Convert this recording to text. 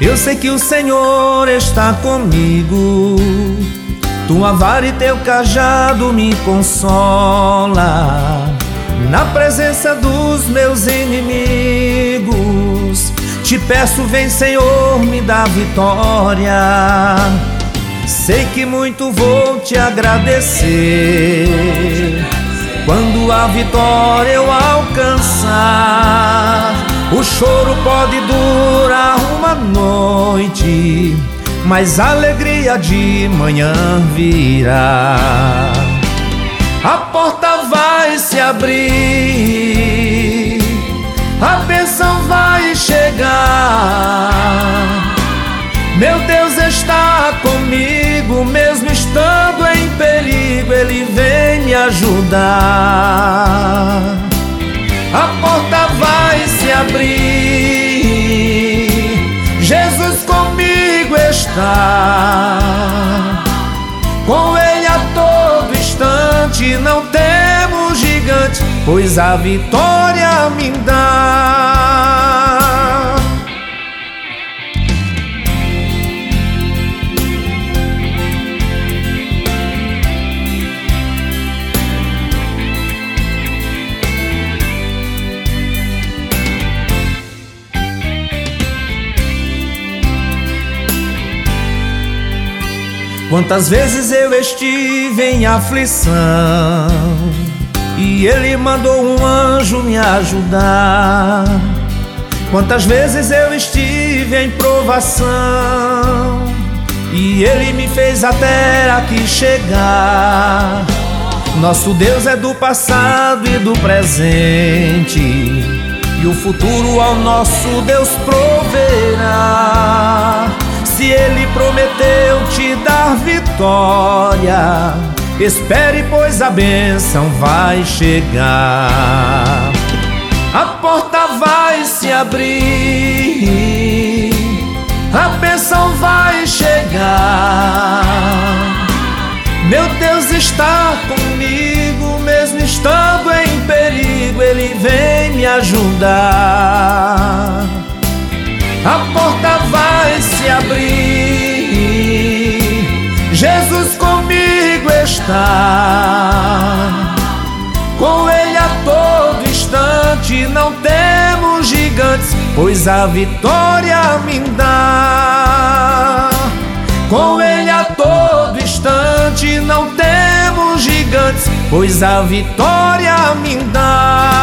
Eu sei que o Senhor está comigo, tua vara e teu cajado me consola. Na presença dos meus inimigos, te peço, vem Senhor, me dá vitória. Sei que muito vou te agradecer quando a vitória eu alcançar. O choro pode durar uma noite, mas a alegria de manhã virá. A porta vai se abrir, a bênção vai chegar. Meu Deus está comigo, mesmo estando em perigo, Ele vem me ajudar. A porta vai se abrir, Jesus comigo está. Com Ele a todo instante, não temos gigante, pois a vitória me dá. Quantas vezes eu estive em aflição e Ele mandou um anjo me ajudar. Quantas vezes eu estive em provação e Ele me fez até aqui chegar. Nosso Deus é do passado e do presente, e o futuro ao nosso Deus proverá. Se Ele prometeu te dar vitória, espere, pois a bênção vai chegar. A porta vai se abrir, a bênção vai chegar. Meu Deus está comigo, mesmo estando em perigo, Ele vem me ajudar. A porta vai se abrir, Jesus comigo está. Com Ele a todo instante, não temos gigantes, pois a vitória me dá. Com Ele a todo instante, não temos gigantes, pois a vitória me dá.